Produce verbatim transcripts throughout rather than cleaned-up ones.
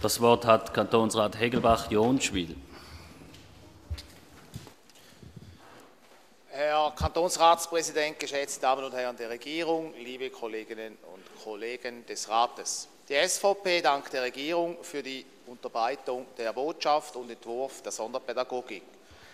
Das Wort hat Kantonsrat Hegelbach-Jonschwil. Herr Kantonsratspräsident, geschätzte Damen und Herren der Regierung, liebe Kolleginnen und Kollegen des Rates. Die S V P dankt der Regierung für die Unterbreitung der Botschaft und Entwurf der Sonderpädagogik.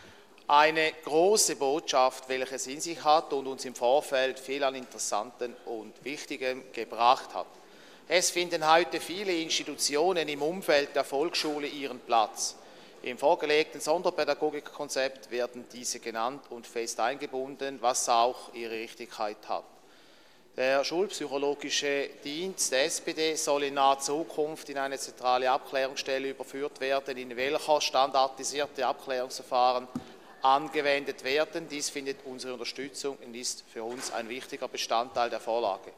Eine große Botschaft, welche es in sich hat und uns im Vorfeld viel an Interessanten und Wichtigem gebracht hat. Es finden heute viele Institutionen im Umfeld der Volksschule ihren Platz. Im vorgelegten Sonderpädagogikkonzept werden diese genannt und fest eingebunden, was auch ihre Richtigkeit hat. Der schulpsychologische Dienst der S P D soll in naher Zukunft in eine zentrale Abklärungsstelle überführt werden, in welcher standardisierte Abklärungsverfahren angewendet werden. Dies findet unsere Unterstützung und ist für uns ein wichtiger Bestandteil der Vorlage.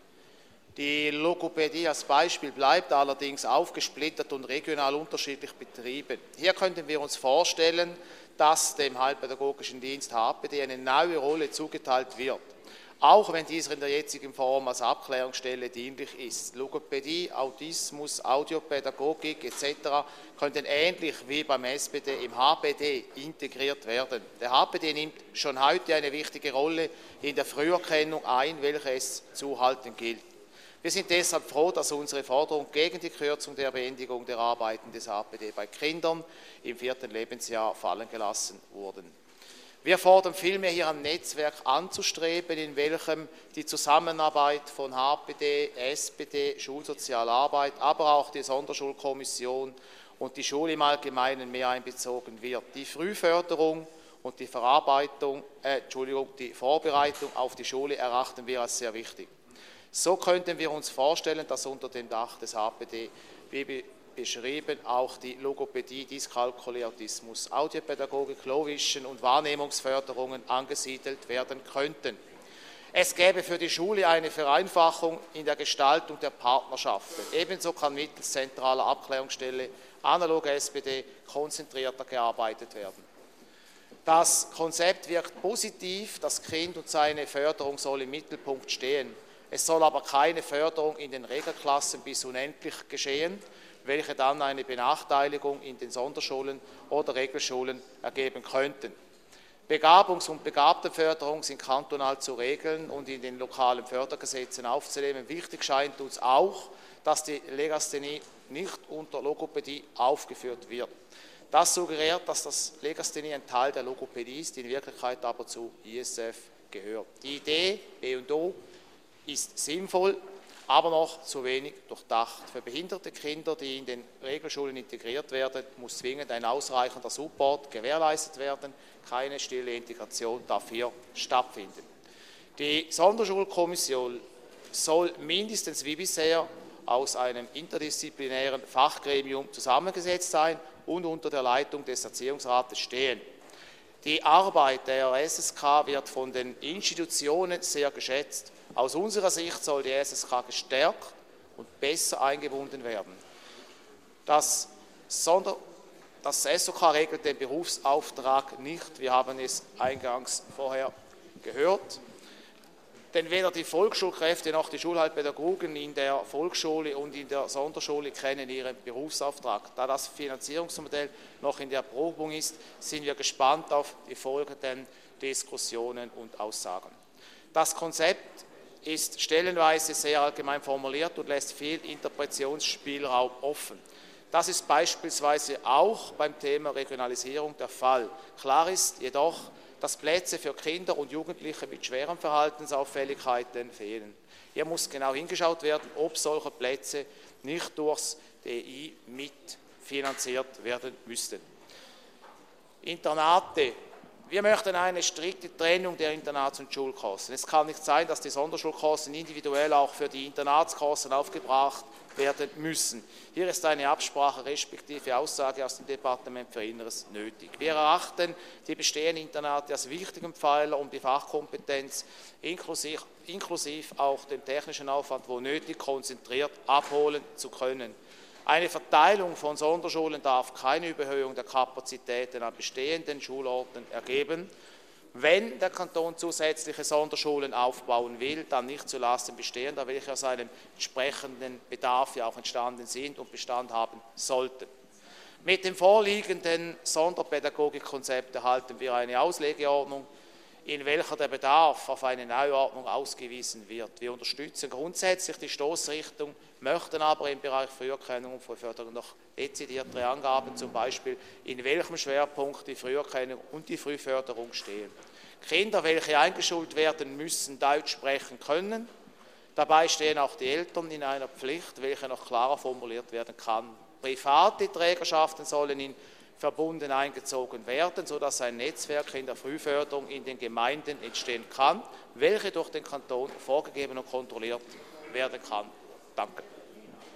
Die Logopädie als Beispiel bleibt allerdings aufgesplittert und regional unterschiedlich betrieben. Hier könnten wir uns vorstellen, dass dem Heilpädagogischen Dienst H P D eine neue Rolle zugeteilt wird, auch wenn dieser in der jetzigen Form als Abklärungsstelle dienlich ist. Logopädie, Autismus, Audiopädagogik et cetera könnten ähnlich wie beim S P D im H P D integriert werden. Der H P D nimmt schon heute eine wichtige Rolle in der Früherkennung ein, welche es zu halten gilt. Wir sind deshalb froh, dass unsere Forderung gegen die Kürzung der Beendigung der Arbeiten des H P D bei Kindern im vierten Lebensjahr fallen gelassen wurden. Wir fordern vielmehr, hier ein Netzwerk anzustreben, in welchem die Zusammenarbeit von H P D, S P D, Schulsozialarbeit, aber auch die Sonderschulkommission und die Schule im Allgemeinen mehr einbezogen wird. Die Frühförderung und die Verarbeitung, äh, Entschuldigung, die Vorbereitung auf die Schule erachten wir als sehr wichtig. So könnten wir uns vorstellen, dass unter dem Dach des H P D, wie beschrieben, auch die Logopädie, Dyskalkulie, Autismus, Audiopädagogik, Low Vision und Wahrnehmungsförderungen angesiedelt werden könnten. Es gäbe für die Schule eine Vereinfachung in der Gestaltung der Partnerschaften. Ebenso kann mittels zentraler Abklärungsstelle, analog S P D, konzentrierter gearbeitet werden. Das Konzept wirkt positiv, das Kind und seine Förderung soll im Mittelpunkt stehen. Es soll aber keine Förderung in den Regelklassen bis unendlich geschehen, welche dann eine Benachteiligung in den Sonderschulen oder Regelschulen ergeben könnten. Begabungs- und Begabtenförderung sind kantonal zu regeln und in den lokalen Fördergesetzen aufzunehmen. Wichtig scheint uns auch, dass die Legasthenie nicht unter Logopädie aufgeführt wird. Das suggeriert, dass das Legasthenie ein Teil der Logopädie ist, in Wirklichkeit aber zu I S F gehört. Die Idee B und O ist sinnvoll, aber noch zu wenig durchdacht. Für behinderte Kinder, die in den Regelschulen integriert werden, muss zwingend ein ausreichender Support gewährleistet werden. Keine stille Integration darf hier stattfinden. Die Sonderschulkommission soll mindestens wie bisher aus einem interdisziplinären Fachgremium zusammengesetzt sein und unter der Leitung des Erziehungsrates stehen. Die Arbeit der S S K wird von den Institutionen sehr geschätzt. Aus unserer Sicht soll die S S K gestärkt und besser eingebunden werden. Das, Sonder, das S O K regelt den Berufsauftrag nicht. Wir haben es eingangs vorher gehört. Denn weder die Volksschulkräfte noch die Schulheilpädagogen in der Volksschule und in der Sonderschule kennen ihren Berufsauftrag. Da das Finanzierungsmodell noch in der Erprobung ist, sind wir gespannt auf die folgenden Diskussionen und Aussagen. Das Konzept ist stellenweise sehr allgemein formuliert und lässt viel Interpretationsspielraum offen. Das ist beispielsweise auch beim Thema Regionalisierung der Fall. Klar ist jedoch, dass Plätze für Kinder und Jugendliche mit schweren Verhaltensauffälligkeiten fehlen. Hier muss genau hingeschaut werden, ob solche Plätze nicht durchs D I mitfinanziert werden müssten. Internate. Wir möchten eine strikte Trennung der Internats- und Schulkosten. Es kann nicht sein, dass die Sonderschulkosten individuell auch für die Internatskosten aufgebracht werden müssen. Hier ist eine Absprache respektive Aussage aus dem Departement für Inneres nötig. Wir erachten die bestehenden Internate als wichtigen Pfeiler, um die Fachkompetenz inklusive, inklusive auch dem technischen Aufwand, wo nötig, konzentriert abholen zu können. Eine Verteilung von Sonderschulen darf keine Überhöhung der Kapazitäten an bestehenden Schulorten ergeben. wenn der Kanton zusätzliche Sonderschulen aufbauen will, dann nicht zulasten bestehender, welche aus einem entsprechenden Bedarf ja auch entstanden sind und Bestand haben sollten. Mit dem vorliegenden Sonderpädagogikkonzept erhalten wir eine Auslegeordnung, in welcher der Bedarf auf eine Neuordnung ausgewiesen wird. Wir unterstützen grundsätzlich die Stoßrichtung, möchten aber im Bereich Früherkennung und Frühförderung noch dezidiertere Angaben, zum Beispiel in welchem Schwerpunkt die Früherkennung und die Frühförderung stehen. Kinder, welche eingeschult werden, müssen Deutsch sprechen können. Dabei stehen auch die Eltern in einer Pflicht, welche noch klarer formuliert werden kann. Private Trägerschaften sollen in Verbunden eingezogen werden, sodass ein Netzwerk in der Frühförderung in den Gemeinden entstehen kann, welche durch den Kanton vorgegeben und kontrolliert werden kann. Danke.